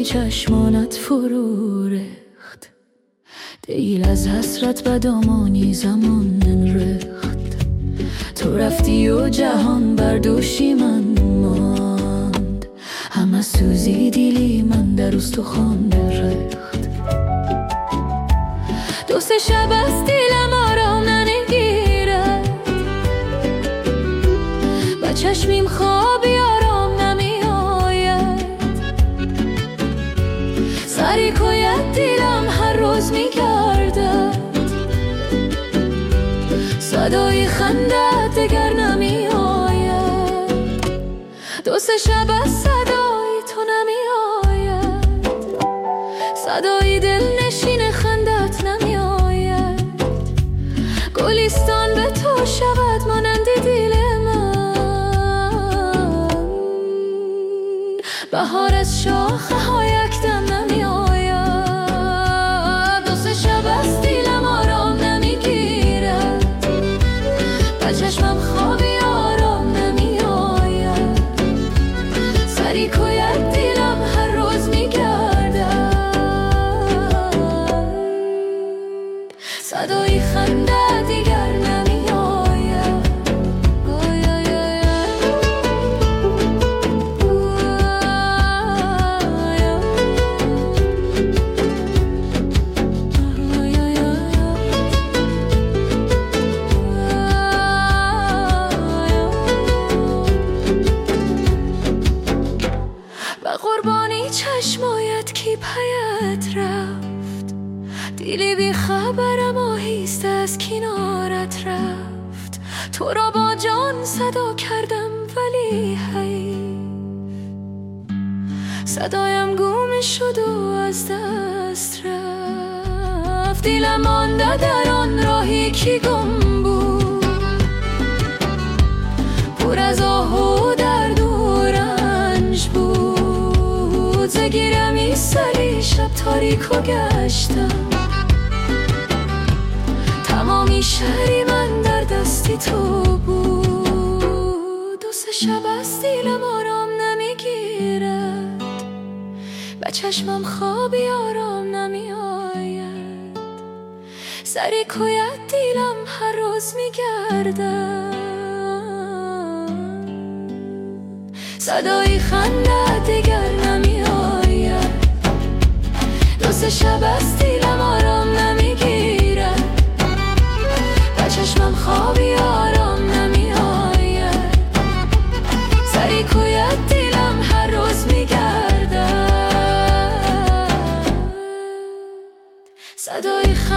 قربانی چشمانت فرو ریخت، دل از حسرت بدامانی زمان ریخت. تو رفتی و جهان بر دوشی من ماند، همه سوزی دیلی من در استخوان ریخت. دو سه شب از دلم آرام نمیگیرد، با چشمیم خوابی آرام نمی آید. سری کویت دلم هر روز میگردد، صدای خندت دگر نمی آید. دو سه شب از صدای تو نمی آید، صدای دل نشین خندت نمی آید. گلستان به تو شود مانند دل من، بهار از شاخه ها یکدم نمی آید. دو سه شب از دلم آرام نمیگیرد، با چشمم خوابی آرام نمی آید. سری کویت دلم هر روز میگردد، صدای خنده دیگر نمی آید. و قربانی چشمایت کی پیت رفت، دیلی بی خبرم آهیسته از کنارت رفت. تو را با جان صدا کردم ولی حیف، صدایم گم شد و از دست رفت. دلم مانده در آن راهی که گم بود، پر از آه و درد و رنج بود. زگیرم ای سری شب تاریک و گشتم، تمامی شهری من در دستی تو بود. دو سه شب از دلم آرام نمیگیرد، با چشمم خوابی آرام نمی آید. سری کویت دلم هر روز میگردد، صدای خنده دیگر نمی آید. دو سه شب از دلم آرام نمیگیرد، با چشمم خوابی آرام نمی آید. سری کویت دلم هر روز میگردد، صدای